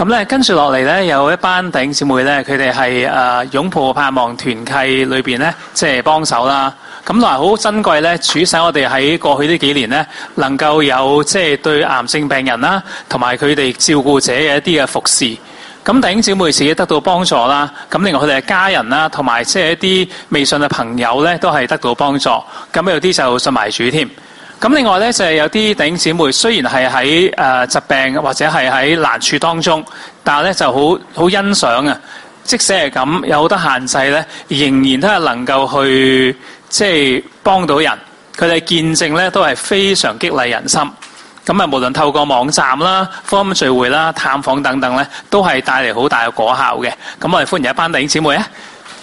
咁咧，跟住落嚟咧，有一班弟兄姊妹咧，佢哋係擁抱盼望團契裏邊咧，即係幫手啦。咁同埋好珍貴咧，主使我哋喺過去呢幾年咧，能夠有即係對癌症病人啦，同埋佢哋照顧者嘅一啲嘅服侍。咁弟兄姊妹自己得到幫助啦，咁另外佢哋嘅家人啦，同埋即係一啲未信嘅朋友咧，都係得到幫助。咁有啲就信埋主添。咁另外咧就係有啲弟兄姊妹雖然係喺疾病或者係喺難處當中，但係咧就好欣賞啊！即使係咁有好多限制咧，仍然都係能夠去即係幫到人。佢哋見證咧都係非常激勵人心。咁啊，無論透過網站啦、福音聚會啦、探訪等等咧，都係帶嚟好大嘅果效嘅。咁我哋歡迎一班弟兄姊妹啊！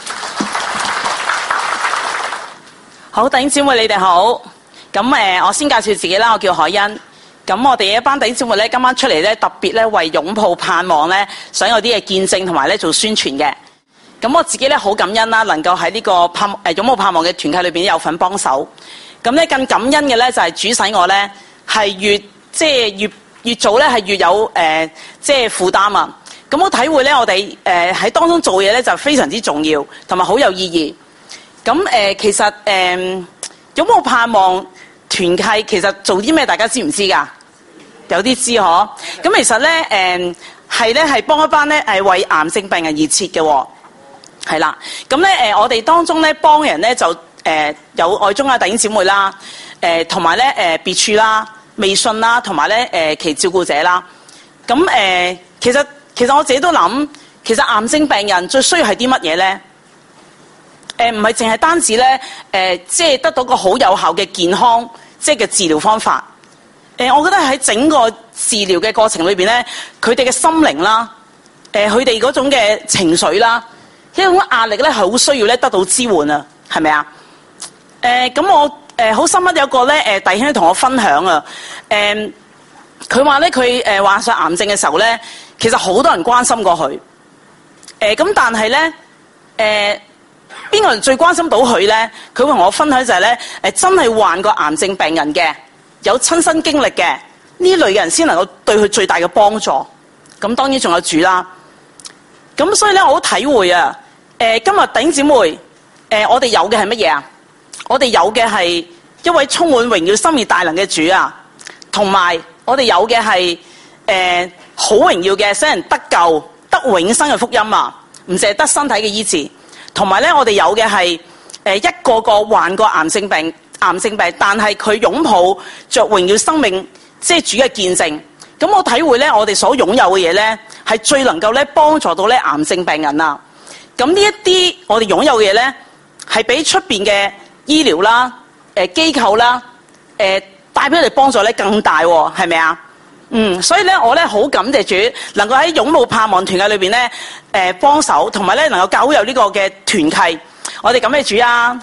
好，弟兄姊妹你哋好。咁我先介紹自己啦，我叫海欣。咁我哋一班弟兄姊妹咧，今晚出嚟咧，特別咧為擁抱盼望咧，想有啲嘅見證同埋咧做宣傳嘅。咁我自己咧好感恩啦，能夠喺呢個擁抱盼望嘅團契裏邊有份幫手。咁咧更感恩嘅咧就係主使我咧係越做咧係越有即係負擔啊。咁我體會咧我哋喺當中做嘢咧就非常之重要，同埋好有意義。咁其實擁抱盼望團契其實做啲咩？大家知唔知㗎？有啲知嗬。咁其實咧，係幫一班咧為癌症病人而設嘅喎，係啦。咁咧我哋當中咧幫人咧就有愛中嘅弟兄姊妹啦，同埋咧別處啦、未信啦，同埋咧其照顧者啦。咁其實我自己都諗，其實癌症病人最需要係啲乜嘢咧？唔係淨係單止咧，即係得到個好有效嘅健康，即係嘅治療方法。我覺得喺整個治療嘅過程裏邊咧，佢哋嘅心靈啦，佢哋嗰種嘅情緒啦，呢種壓力咧係好需要咧得到支援啊，係咪啊？咁我好深刻有個咧弟兄同我分享啊，佢話咧佢患上癌症嘅時候咧，其實好多人關心過佢，咁但係咧邊個人最關心到佢咧？佢同我分享就係咧，真係患過癌症病人嘅，有親身經歷嘅呢類嘅人先能夠對佢最大嘅幫助。咁當然仲有主啦。咁所以咧，我好體會啊。今日弟兄姊妹，我哋有嘅係乜嘢啊？我哋有嘅係一位充滿榮耀、生命大能嘅主啊，同埋我哋有嘅係好榮耀嘅使人得救、得永生嘅福音啊！唔淨係得身體嘅醫治。同埋咧，我哋有嘅係一個個患過癌症病，但係佢擁抱着榮耀生命，即係主嘅見證。咁我體會咧，我哋所擁有嘅嘢咧，係最能夠咧幫助到咧癌症病人啊。咁呢一啲我哋擁有嘅嘢咧，係比出邊嘅醫療啦、機構啦、帶俾我哋幫助咧更大喎，係咪啊？所以咧，我咧好感謝主，能夠喺擁抱盼望團契裏邊咧，幫手，同埋咧能夠教會有呢個嘅團契，我哋感謝主啊！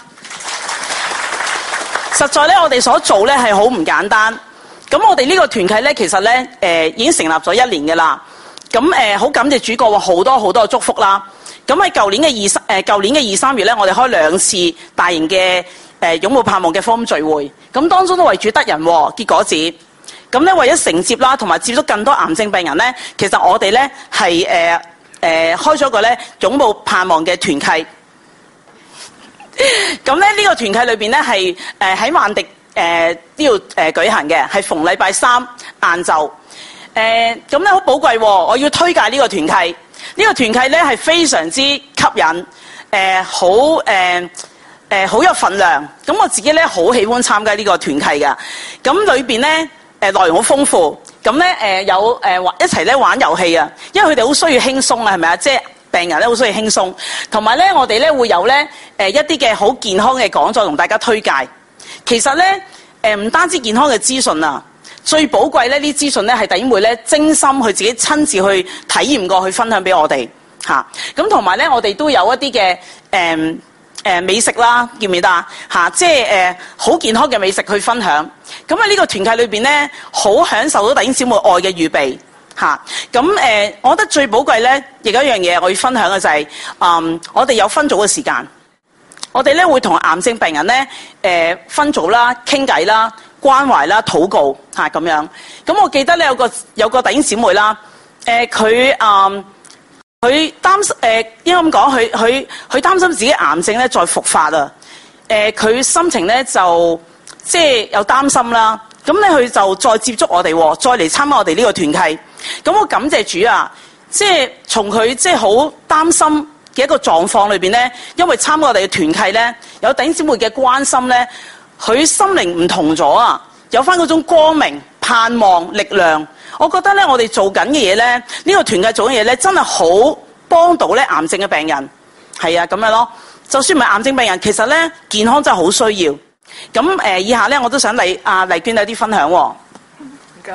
實在咧，我哋所做咧係好唔簡單。咁我哋呢個團契咧，其實咧，已經成立咗1年嘅啦。咁好感謝主過好多好多嘅祝福啦。咁喺舊年嘅2、3月咧，我哋開2次大型嘅擁抱盼望嘅福音聚會，咁當中都為主得人結果子。咁咧為咗承接啦，同埋接觸更多癌症病人咧，其實我哋咧係開咗個咧擁抱盼望嘅團契。咁咧呢個團契裏邊咧係喺萬迪呢度舉行嘅，係逢禮拜3晏晝。咁咧好寶貴喎，我要推介呢個團契。呢個團契咧係非常之吸引，好有份量。咁我自己咧好喜歡參加呢個團契㗎。咁裏邊咧內容好豐富。咁咧有一齊咧玩遊戲啊，因為佢哋好需要輕鬆啊，係咪啊？即係病人咧好需要輕鬆。同埋咧我哋咧會有咧一啲嘅好健康嘅講座同大家推介。其實咧唔單止健康嘅資訊啊。最寶貴咧，呢啲資訊咧係弟兄妹咧精心去自己親自去體驗過，去分享俾我哋嚇。咁同埋咧，我哋都有一啲嘅美食啦，記唔記得啊？嚇，即係好健康嘅美食去分享。咁喺呢個團契裏邊咧，好享受到弟兄姊妹愛嘅預備嚇。咁我覺得最寶貴咧，亦有一樣嘢我要分享嘅就係我哋有分組嘅時間。我哋咧會同癌症病人咧分組啦、傾偈啦、關懷啦、禱告嚇咁樣。咁我記得咧有個弟兄姊妹啦， 佢擔心應該咁講，佢擔心自己癌症咧再復發啊！佢心情咧就即係有擔心啦。咁咧佢就再接觸我哋，再嚟參加我哋呢個團契。咁我感謝主啊！即係從佢即係好擔心嘅一個狀況裏邊咧，因為參加我哋嘅團契咧，有弟兄姊妹嘅關心咧，佢心靈唔同咗啊！有翻嗰種光明、盼望、力量。我覺得咧，我哋做緊嘅嘢咧，呢個團契做緊嘢咧，真係好幫到咧癌症嘅病人。係啊，咁樣咯。就算唔係癌症病人，其實咧健康真係好需要。咁以下咧我都想麗娟有啲分享喎。唔該。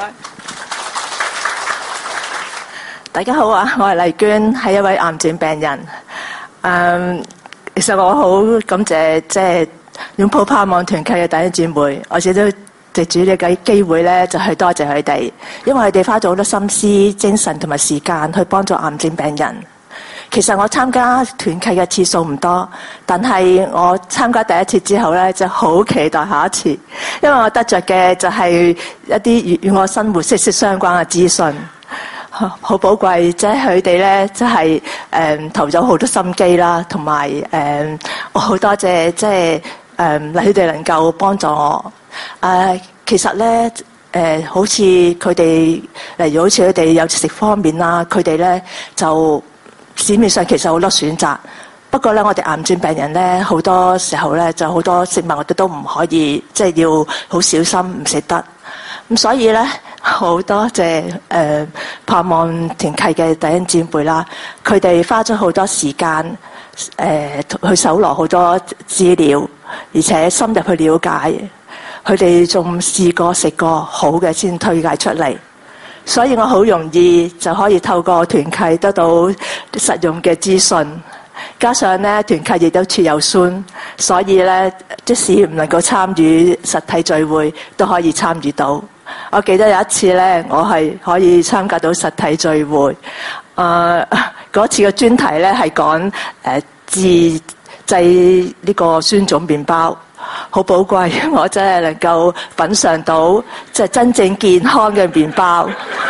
大家好啊，我係麗娟，係一位癌症病人。其實我好感謝即係擁抱盼望團契嘅弟兄姊妹，我自己都藉住呢個機會咧，就去多謝佢哋，因為佢哋花咗好多心思、精神同埋時間去幫助癌症病人。其實我參加團契嘅次數唔多，但係我參加第一次之後咧，就好期待下一次，因為我得着嘅就係一啲與我生活息息相關嘅資訊，好寶貴。即係佢哋咧，即係投咗好多心機啦，同埋我好多謝即係佢哋能夠幫助我。其實咧好似佢哋，例如好似佢哋有食方面啦，佢哋咧就市面上其實好多選擇，不過咧我哋癌症病人咧好多時候咧就好多食物我哋都唔可以，即係要好小心唔食得。咁所以咧好多謝盼望團契嘅弟兄姊妹啦，佢哋花咗好多時間去搜羅好多資料，而且深入去了解。佢哋仲試過食過好嘅先推介出嚟。所以我好容易就可以透過團契得到實用嘅資訊，加上咧團契亦都設有 Zoom，所以咧即使唔能夠參與實體聚會，都可以參與到。我記得有一次咧，我係可以參加到實體聚會，嗰次嘅專題咧係講自製呢個酸種麵包。好寶貴，我真係能夠品嚐到即係真正健康嘅麵包，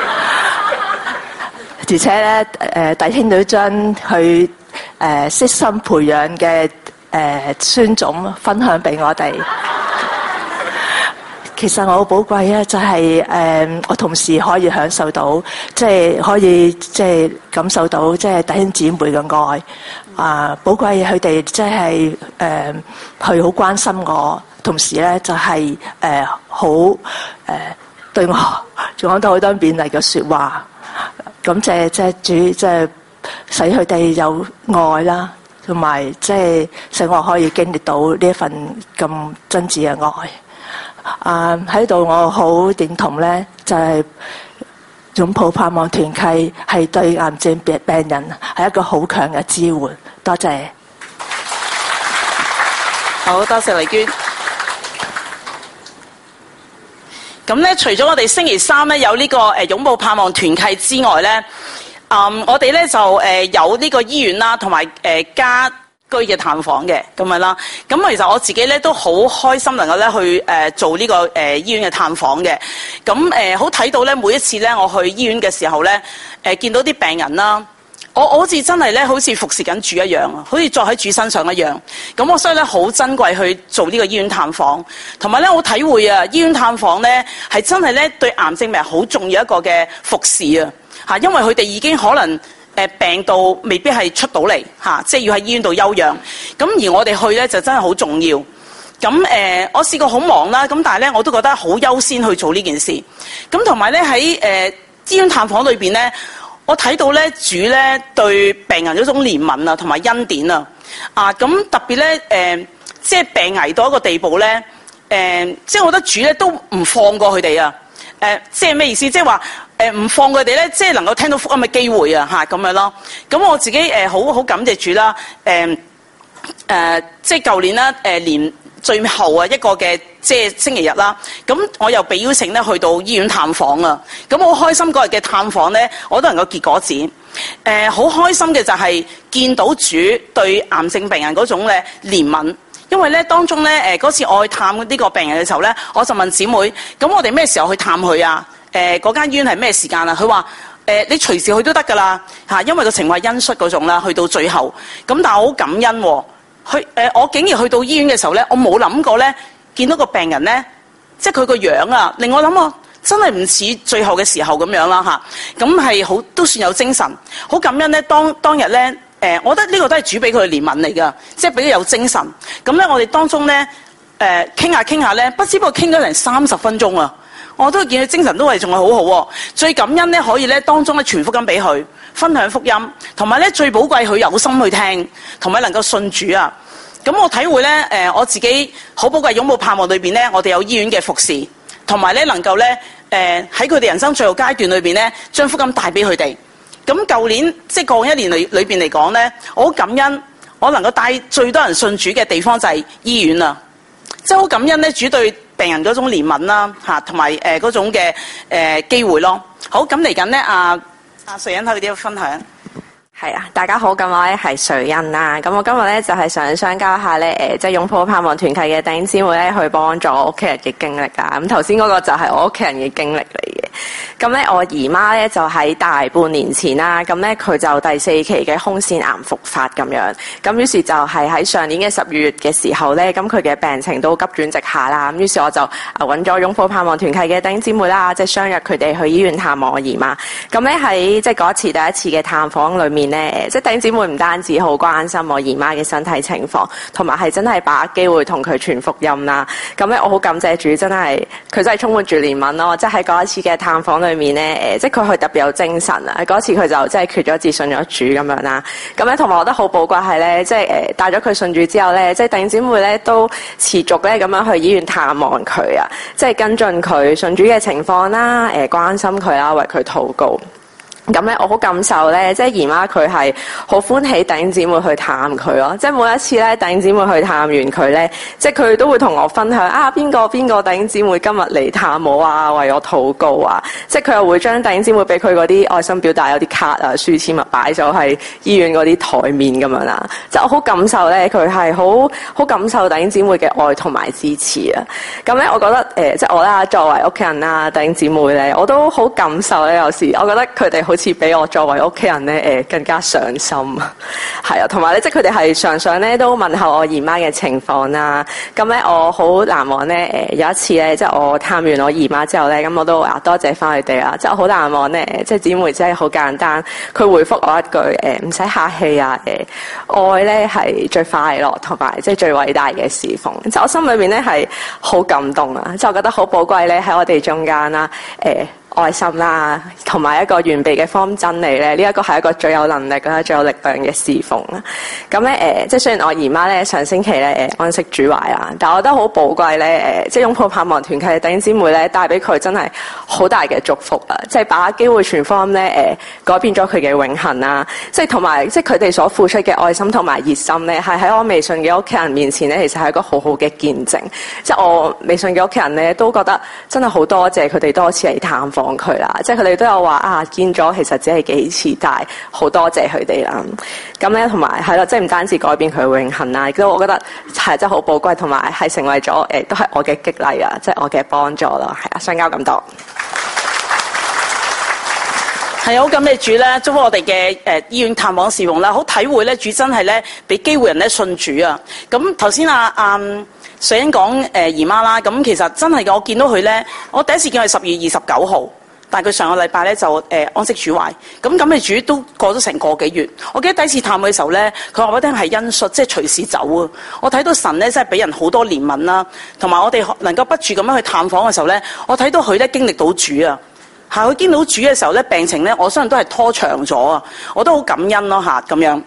而且咧弟兄都將佢悉心培養嘅酸種分享俾我哋。其實我好寶貴咧，就係我同時可以享受到，即係可以即係感受到即係弟兄姊妹嘅愛。寶貴佢哋即係佢好關心我，同時咧就係好對我講到好多勉勵嘅説話。感謝即係主，即係使佢哋有愛啦，同埋即係使我可以經歷到呢一份咁真摯嘅愛。喺度我好認同咧，就係擁抱盼望團契係對癌症病人係一個好強嘅支援。多謝。 好多謝麗娟。咁咧，除咗我哋星期三咧有呢個擁抱盼望團契之外咧，我哋咧就有呢個醫院啦，同埋家居嘅探訪嘅咁樣啦。咁其實我自己咧都好開心能夠咧去做呢個醫院嘅探訪嘅。咁好睇到咧每一次咧我去醫院嘅時候咧，見到啲病人啦。我好似真係咧，好似服侍緊主一樣啊，好似坐喺主身上一樣。咁我所以咧好珍貴去做呢個醫院探訪，同埋咧我體會啊，醫院探訪咧係真係咧對癌症病好重要一個嘅服侍啊嚇，因為佢哋已經可能病到未必係出到嚟嚇，即係要喺醫院度休養。咁而我哋去咧就真係好重要。咁我試過好忙啦，咁但係咧我都覺得好優先去做呢件事。咁同埋咧喺醫院探訪裏邊咧。我睇到咧主咧對病人嗰種憐憫啊，同埋恩典啊，咁特別咧即係病危到一個地步咧，即係我覺得主咧都唔放過佢哋啊，即係咩意思？即係話唔放佢哋咧，即係能夠聽到福音嘅機會啊，咁樣咯。咁我自己好感謝主啦，即係舊年啦，年最後啊一個嘅即係星期日啦，咁我又被邀請咧去到醫院探訪啊，咁我好開心嗰日嘅探訪咧，我都能夠結果子。好開心嘅就係見到主對癌症病人嗰種咧憐憫，因為咧當中咧嗰次我去探呢個病人嘅時候咧，我就問姊妹：咁我哋咩時候去探佢啊？嗰間醫院係咩時間啊？佢話： 你隨時去都得㗎啦嚇，因為個情況係恩恤嗰種啦，去到最後咁，但係我好感恩喎。我竟然去到醫院嘅時候咧，我冇諗過咧，見到個病人咧，即係佢個樣啊，令我諗我真係唔似最後嘅時候咁樣啦嚇。咁係好都算有精神，好感恩咧。當日咧，我覺得呢個都係主俾佢嘅憐憫嚟㗎，即係俾佢有精神。咁咧，我哋當中咧，傾下咧，不知不覺傾咗成30分鐘啊！我都見佢精神都係仲係好好喎。最感恩咧，可以咧當中咧傳福音俾佢，分享福音，同埋咧最寶貴佢有心去聽，同埋能夠信主啊！咁我體會咧，我自己好寶貴擁抱盼望裏邊咧，我哋有醫院嘅服侍，同埋咧能夠咧喺佢哋人生最後階段裏邊咧，將福音帶俾佢哋。咁舊年即係過去一年裏邊嚟講咧，我好感恩，我能夠帶最多人信主嘅地方就係醫院啦。即係好感恩咧，主對病人嗰種憐憫啦，嚇，同埋嗰種嘅機會咯。好，咁嚟緊咧，阿瑞欣佢哋分享。 係啊，大家好，咁我咧係瑞欣啦。咁我今日咧就係想相交下咧，即係擁抱盼望團契嘅弟兄姊妹咧，去幫助屋企人嘅經歷啊。咁頭先嗰個就係我屋企人嘅經歷嚟嘅。咁咧我姨媽咧就喺大半年前啦，咁咧佢就第4期嘅胸腺癌復發咁樣。咁於是就係喺上年嘅10月嘅時候咧，咁佢嘅病情都急轉直下啦。咁於是我就揾咗擁抱盼望團契嘅弟兄姊妹啦，即係相約佢哋去醫院探望我姨媽。咁咧喺即係嗰一次第一次嘅探訪裏面咧，即係弟兄姊妹唔單止好關心我姨媽嘅身體情況，同埋係真係把握機會同佢傳福音啦。咁咧我好感謝主，真係佢真係充滿住憐憫咯。即係喺嗰一次嘅探訪裏面咧，即係佢特別有精神啊！嗰次佢就即係決咗志信咗主咁樣啦。咁咧同埋我覺得好寶貴係咧，即係帶咗佢信主之後咧，即係弟兄姊妹咧都持續咧咁樣去醫院探望佢啊，即係跟進佢信主嘅情況啦，關心佢啦，為佢禱告。咁咧，我好感受咧，即係姨媽佢係好歡喜弟兄姊妹去探佢咯。即係每一次咧，弟兄姊妹去探完佢咧，即係佢都會同我分享啊，邊個弟兄姊妹今日嚟探我啊，為我禱告啊。即係佢又會將弟兄姊妹俾佢嗰啲愛心表達有啲卡啊、書籤啊擺咗喺醫院嗰啲台面咁樣啦。即係我好感受咧，佢係好感受弟兄姊妹嘅愛同埋支持啊。咁咧，我覺得即係我啦，作為屋企人啦，弟兄姊妹咧，我都好感受咧。有時我覺得佢哋好似比我作為屋企人咧更加上心，係啊，同埋咧即係佢哋係常常咧都問候我姨媽嘅情況啦。咁咧我好難忘咧有一次咧，即係我探完我姨媽之後咧，咁我都多謝翻佢哋啦。即係我好難忘咧，即係姊妹真係好簡單，佢回覆我一句唔使客氣啊，愛咧係最快樂同埋即係最偉大嘅侍奉。即係我心裏面咧係好感動啊！即係我覺得好寶貴咧喺我哋中間啦，愛心啦，同埋一個完備嘅福音真理咧，呢一個係一個最有能力啦、最有力量嘅侍奉啦。咁咧即係雖然我姨媽咧上星期咧安息主懷啦，但係我覺得好寶貴咧即係擁抱盼望團契嘅弟兄姊妹咧，帶俾佢真係好大嘅祝福啊！即係把握機會傳福音咧改變咗佢嘅永恆啦。即係同埋即係佢哋所付出嘅愛心同埋熱心咧，係喺我微信嘅屋企人面前咧，其實係一個好好嘅見證。即係我微信嘅屋企人咧，都覺得真係好多謝佢哋多次嚟探訪佢啦，即係佢哋都有話啊，見咗其實只係幾次，但係好多謝佢哋啦。咁咧同埋係咯，即係唔單止改變佢永恆啦，亦都我覺得係真係好寶貴，同埋係成為咗都係我嘅激勵啊，即係我嘅幫助咯。係啊，相交咁多。 係好感謝主咧，祝福我哋嘅醫院探訪侍奉啦，好體會咧主真係咧俾機會人咧信主啊。咁頭先瑞欣講姨媽啦，咁其實真係嘅，我見到佢咧，我第一次見佢12月29號，但係佢上個禮拜咧就安息主懷，咁嘅主都過咗成個幾月。我記得第一次探佢嘅時候咧，佢話我聽係恩恤，即係隨時走啊。我睇到神咧真係俾人好多憐憫啦，同埋我哋能夠不住咁樣去探訪嘅時候咧，我睇到佢咧經歷到主啊。佢經歷到主嘅時候咧，病情咧我相信都係拖長咗啊，我都好感恩咯咁樣。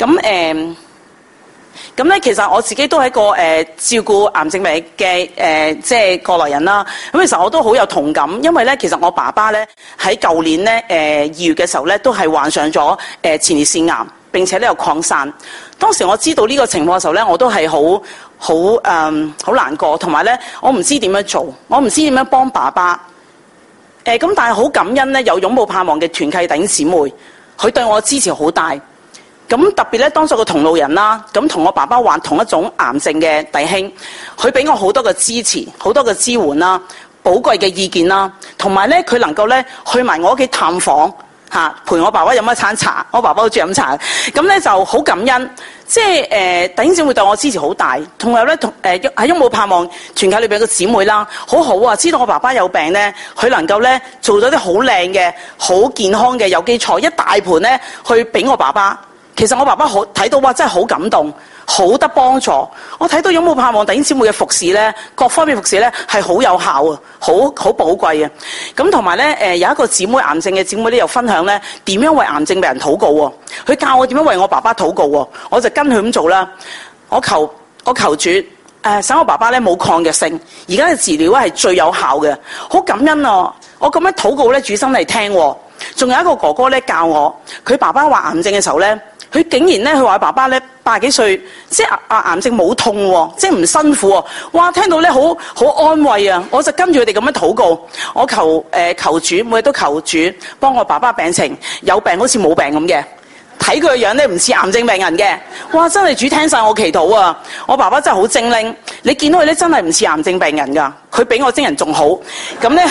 咁咧，其實我自己都係一個照顧癌症病嘅即係過來人啦。咁其實我都好有同感，因為咧，其實我爸爸咧喺舊年咧2月嘅時候咧，都係患上咗前列腺癌，並且咧又擴散。當時我知道呢個情況嘅時候咧，我都係好難過，同埋咧我唔知點樣做，我唔知點樣幫爸爸。咁但係好感恩咧，有擁抱盼望嘅團契弟兄姊妹，佢對我支持好大。咁特別咧，當咗個同路人啦，咁同我爸爸患同一種癌症嘅弟兄，佢俾我好多嘅支持，好多嘅支援啦，寶貴嘅意見啦，同埋咧佢能夠咧去埋我屋企探訪陪我爸爸飲一餐茶，我爸爸好中意飲茶，咁咧就好感恩。即係弟兄姊妹對我支持好大，同埋咧喺擁抱盼望團契裏邊嘅姊妹啦，好好啊！知道我爸爸有病咧，佢能夠咧做咗啲好靚嘅、好健康嘅有機菜，一大盤咧去俾我爸爸。其實我爸爸好睇到哇，真係好感動，好得幫助。我睇到擁抱盼望弟兄姊妹嘅服侍咧，各方面服侍咧係好有效啊，好寶貴啊。咁同埋咧有一個姊妹癌症嘅姊妹咧又分享咧點樣為癌症病人禱告喎。佢教我點樣為我爸爸禱告喎，我就跟佢咁做啦。我求主使我爸爸咧冇抗藥性，而家嘅治療係最有效嘅，好感恩啊！我咁樣禱告咧，主心嚟聽喎。仲有一個哥哥咧教我，佢爸爸患癌症嘅時候咧。佢竟然咧，佢話爸爸咧80幾歲，即係癌症冇痛喎，即係唔辛苦喎。哇！聽到咧好安慰啊！我就跟住佢哋咁樣禱告，我求主，每日都求主幫我爸爸病情，有病好似冇病咁嘅，睇佢個樣咧唔似癌症病人嘅。哇！真係主聽晒我祈禱啊！我爸爸真係好精靈，你見到佢咧真係唔似癌症病人㗎，佢比我精人仲好。咁咧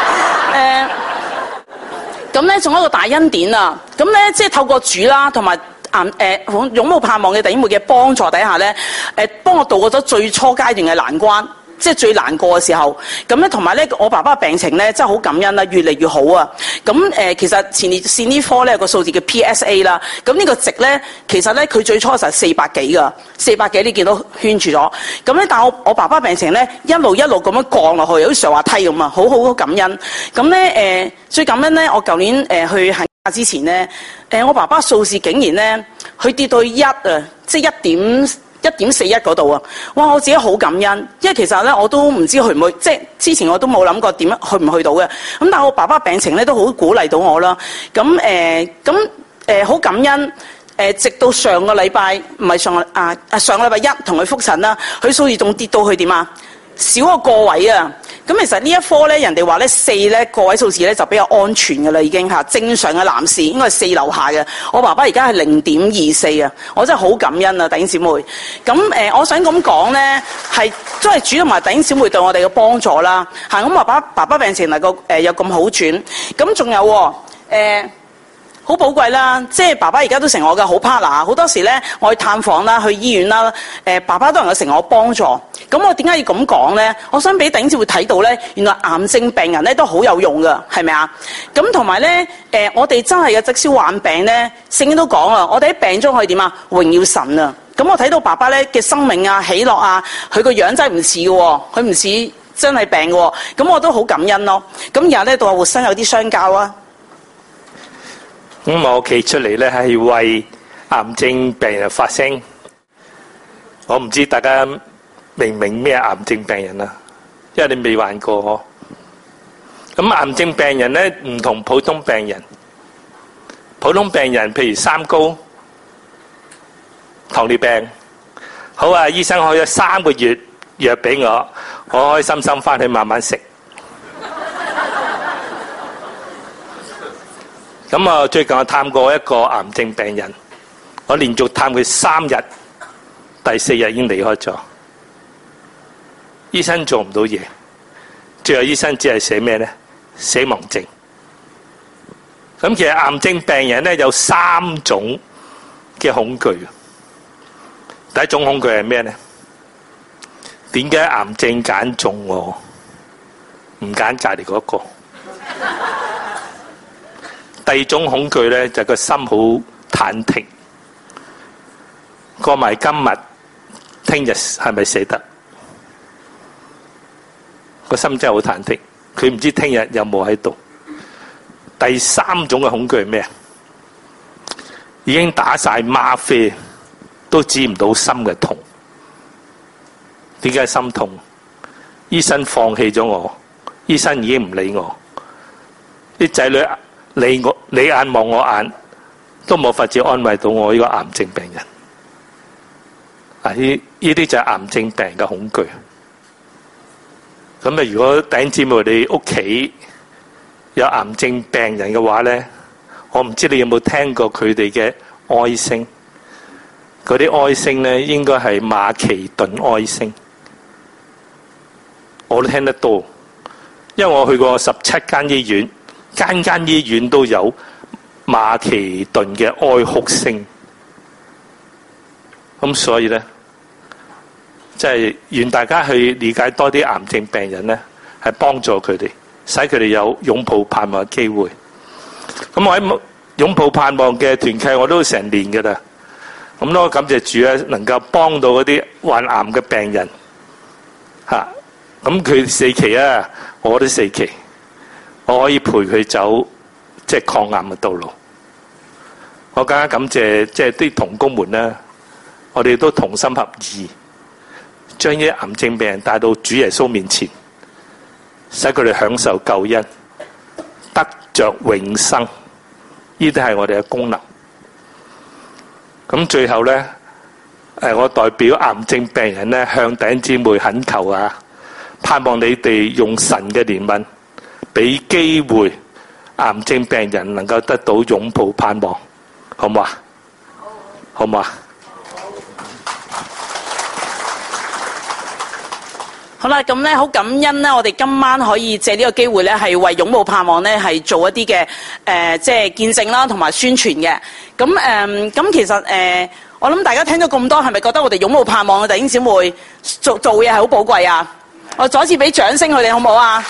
咁咧仲有一個大恩典啊！咁咧即係透過主啦，同埋擁抱盼望嘅弟兄妹嘅幫助底下咧，幫我渡過咗最初階段嘅難關，即係最難過嘅時候。咁咧同埋咧，我爸爸病情咧真係好感恩啦，越嚟越好啊。咁其實前列腺呢科咧有個數字叫 PSA 啦。咁呢個值咧，其實咧佢最初嘅時候係400幾㗎，400幾你見到圈住咗。咁咧，但係我爸爸病情咧一路咁樣降落去，好似上滑梯咁啊，好感恩。咁咧最感恩咧，我舊年去行假之前咧。我爸爸數字竟然咧，佢跌到1啊，即係1.41嗰度啊！哇！我自己好感恩，因為其實咧我都唔知去唔去，即係之前我都冇諗過點樣去唔去到嘅。咁但係我爸爸病情咧都好鼓勵到我啦。咁好感恩。直到上個禮拜，唔係上個禮拜1同佢覆診啦，佢數字仲跌到去點啊？少個位啊！咁其實呢一科咧，人哋話咧4咧個位數字咧就比較安全嘅啦，已經嚇正常嘅男士應該係4樓下嘅。我爸爸而家係0.24啊！我真係好感恩啊，弟兄姊妹。咁我想咁講咧，係都係主同埋弟兄姊妹對我哋嘅幫助啦。嚇咁爸爸病情能夠有咁好轉，咁仲有好寶貴啦，即係爸爸而家都成我嘅好 partner， 好多時咧我去探訪啦、去醫院啦，爸爸都能夠成我幫助。咁我點解要咁講咧？我想俾弟兄姊妹睇到咧，原來癌症病人咧都好有用噶，係咪啊？咁同埋咧，我哋真係嘅即使患病咧，聖經都講啊，我哋喺病中可以點啊？榮耀神啊！咁我睇到爸爸咧嘅生命啊、喜樂啊，佢個樣真係唔似嘅，佢唔似真係病嘅，咁我都好感恩咯。咁然後咧到活生有啲相交啊。 咁我企出嚟咧係為癌症病人發聲。我唔知大家明唔明咩癌症病人啊？因為你未患過嗬。咁癌症病人咧唔同普通病人。普通病人譬如三高、糖尿病，好啊，醫生開咗3個月藥俾我，我開開心心翻去慢慢食。咁啊，最近我探過一個癌症病人，我連續探佢3日，第4日已經離開咗。醫生做唔到嘢，最後醫生只係寫咩咧？死亡證。咁其實癌症病人咧有3種嘅恐懼。第一種恐懼係咩咧？點解癌症揀中我，唔揀隔離嗰個？第二種恐懼咧就係個心好忐忑，過埋今日，聽日係咪死得？個心真係好忐忑，佢唔知聽日有冇喺度。第3種嘅恐懼係咩？已經打晒嗎啡，都治唔到心嘅痛。點解心痛？醫生放棄咗我，醫生已經唔理我，啲仔女你眼望我眼，都冇法子安慰到我呢個癌症病人。呢啲就係癌症病人嘅恐懼。咁啊，如果弟兄姊妹你屋企有癌症病人嘅話咧，我唔知你有冇聽過佢哋嘅哀聲。嗰啲哀聲咧，應該係馬其頓哀聲。我都聽得多，因為我去過17間醫院，間間醫院都有馬其頓嘅哀哭聲。咁所以咧，即係願大家去理解多啲癌症病人咧，係幫助佢哋，使佢哋有擁抱盼望嘅機會。咁我喺擁抱盼望嘅團契我都成年㗎啦。咁都感謝主咧，能夠幫到嗰啲患癌嘅病人嚇。咁佢4期啊，我都4期，我可以陪佢走即係抗癌嘅道路。我更加感謝即係啲同工們咧，我哋都同心合意，將啲癌症病人帶到主耶穌面前，使佢哋享受救恩，得着永生。呢啲係我哋嘅功能。咁最後咧，我代表癌症病人咧，向弟兄姊妹懇求啊，盼望你哋用神嘅憐憫，俾機會癌症病人能夠得到擁抱盼望，好唔好啊？好唔好啊？ 好啦，咁咧好感恩咧，我哋今晚可以借呢個機會咧，係為擁抱盼望咧係做一啲嘅即係見證啦，同埋宣傳嘅。咁其實我諗大家聽咗咁多，係咪覺得我哋擁抱盼望嘅弟兄姊妹做嘢係好寶貴啊？我再一次俾掌聲佢哋好唔好啊？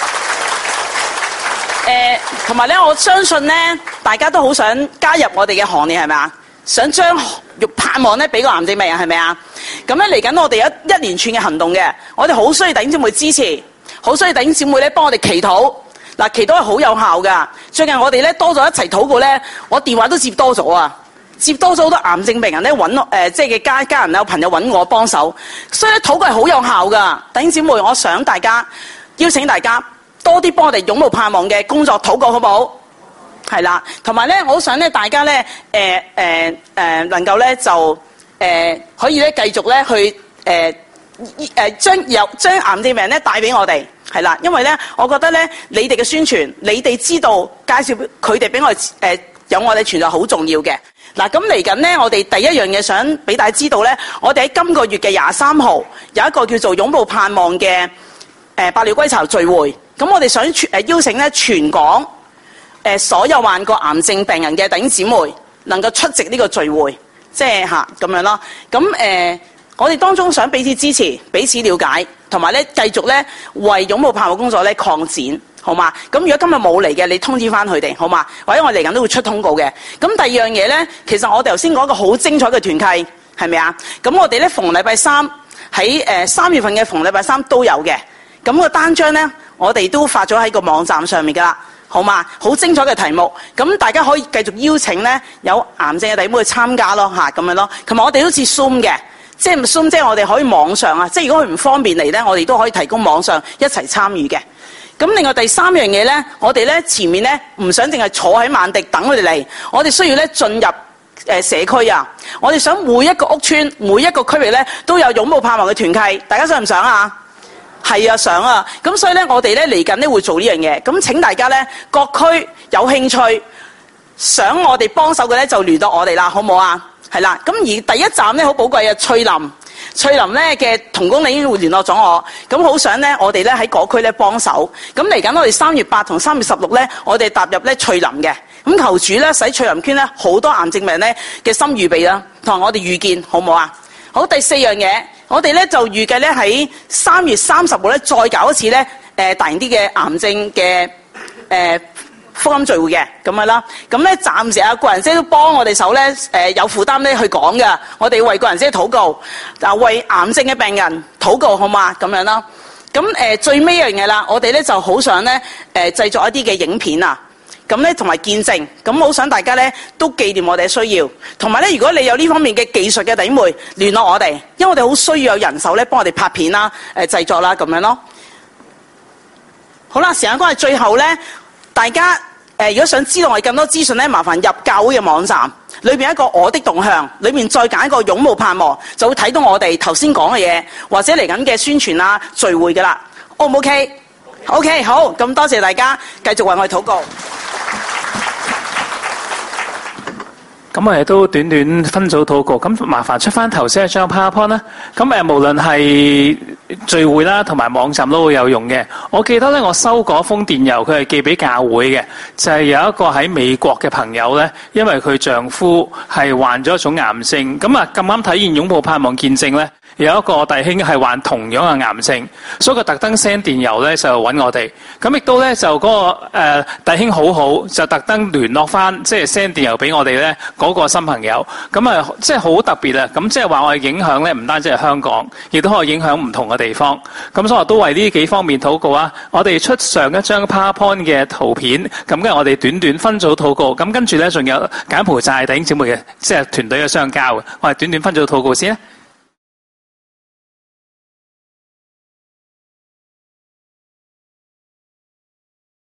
同埋咧，我相信咧，大家都好想加入我哋嘅行列，係咪啊？想將盼望咧俾個癌症病人，係咪啊？咁咧嚟緊我哋有一連串嘅行動嘅，我哋好需要弟兄姊妹支持，好需要弟兄姊妹咧幫我哋祈禱。嗱，祈禱係好有效噶。最近我哋咧多咗一齊禱告咧，我電話都接多咗啊，接多咗好多癌症病人咧揾我即係嘅家人有朋友揾我幫手，所以咧禱告係好有效噶。弟兄姊妹，我想大家邀請大家多啲幫我哋擁抱盼望嘅工作禱告，好唔好？係啦，同埋咧，我好想咧大家咧能夠咧就可以咧繼續咧去將癌症病人咧帶俾我哋，係啦，因為咧我覺得咧你哋嘅宣傳，你哋知道介紹佢哋俾我有我哋存在好重要嘅。嗱，咁嚟緊咧，我哋第一樣嘢想俾大家知道咧，我哋喺今個月嘅23號有一個叫做擁抱盼望嘅百鳥歸巢聚會，咁我哋想邀請咧全港所有患過癌症病人嘅弟兄姊妹能夠出席呢個聚會，即係咁樣咯。咁我哋當中想彼此支持、彼此了解，同埋咧繼續咧為擁抱盼望工作咧擴展，好嘛？咁如果今日冇嚟嘅，你通知翻佢哋，好嘛？或者我嚟緊都會出通告嘅。咁第二樣嘢咧，其實我哋頭先講一個好精彩嘅團契，係咪啊？咁我哋咧逢禮拜三喺3月份嘅逢禮拜三都有嘅。咁個單張咧，我哋都發咗喺個網站上面噶啦。好嘛，好精彩嘅題目，咁大家可以繼續邀請咧有癌症嘅弟兄妹去參加咯，咁樣咯。同埋我哋好似 Zoom 嘅，即係 Zoom，即係我哋可以網上啊，即係如果佢唔方便嚟咧，我哋都可以提供網上一齊參與嘅。咁另外第三樣嘢咧，我哋咧前面咧唔想淨係坐喺萬迪等佢哋嚟，我哋需要咧進入社區啊，我哋想每一個屋邨、每一個區域咧都有擁抱盼望嘅團契，大家想唔想啊？係啊，想啊，咁所以咧，我哋咧嚟緊咧會做呢樣嘢，咁請大家咧各區有興趣想我哋幫手嘅咧就聯絡我哋啦，好唔好啊？係啦，咁而第一站咧好寶貴啊，翠林咧嘅同工你已經會聯絡咗我，咁好想咧我哋咧喺嗰區咧幫手，咁嚟緊我哋3月8同3月16咧，我哋踏入咧翠林嘅，咁求主咧使翠林圈咧好多癌症病人咧嘅心預備啦，同埋我哋預見，好唔好啊？好，第4樣嘢。我哋咧就預計咧喺3月30號咧再搞一次咧大型啲嘅癌症嘅福音聚會嘅咁樣啦。咁咧暫時個人姐都幫我哋手咧有負擔咧去講㗎。我哋為個人姐禱告，為癌症嘅病人禱告，好嘛？咁樣啦。咁最尾一樣嘢啦，我哋咧就好想咧製作一啲嘅影片啊。咁咧同埋見證，咁好想大家咧都紀念我哋嘅需要，同埋咧如果你有呢方面嘅技術嘅弟兄妹聯絡我哋，因為我哋好需要有人手咧幫我哋拍片啦、製作啦咁樣咯。好啦，時間關係，最後咧大家如果想知道我哋更多資訊咧，麻煩入教會嘅網站，裏邊一個我的動向，裏面再揀一個擁抱盼望，就會睇到我哋頭先講嘅嘢，或者嚟緊嘅宣傳啊聚會噶啦。O 唔 OK？OK， 好，咁多謝大家繼續為我哋禱告。 咁我哋都短短分組禱告。咁麻煩出翻頭先一張 PowerPoint 啦。咁無論係聚會啦，同埋網站都會有用嘅。我記得咧，我收嗰封電郵，佢係寄俾教會嘅，就係有一個喺美國嘅朋友咧，因為佢丈夫係患咗一種癌症，咁咁啱體現擁抱盼望見證咧，有一個弟兄係患同樣嘅癌症，所以佢特登 send 電郵咧就揾我哋。咁亦都咧就嗰個弟兄好好，就特登聯絡翻，即係 send 電郵俾我哋咧嗰個新朋友。咁即係好特別啊！咁即係話我哋影響咧，唔單止係香港，亦都可以影響唔同嘅地方。咁所以我都為呢幾方面禱告啊！我哋出上一張 PowerPoint 嘅圖片，咁跟住我哋短短分組禱告。咁跟住咧仲有柬埔寨弟兄姊妹嘅即係團隊嘅相交嘅，我哋短短分組禱告先。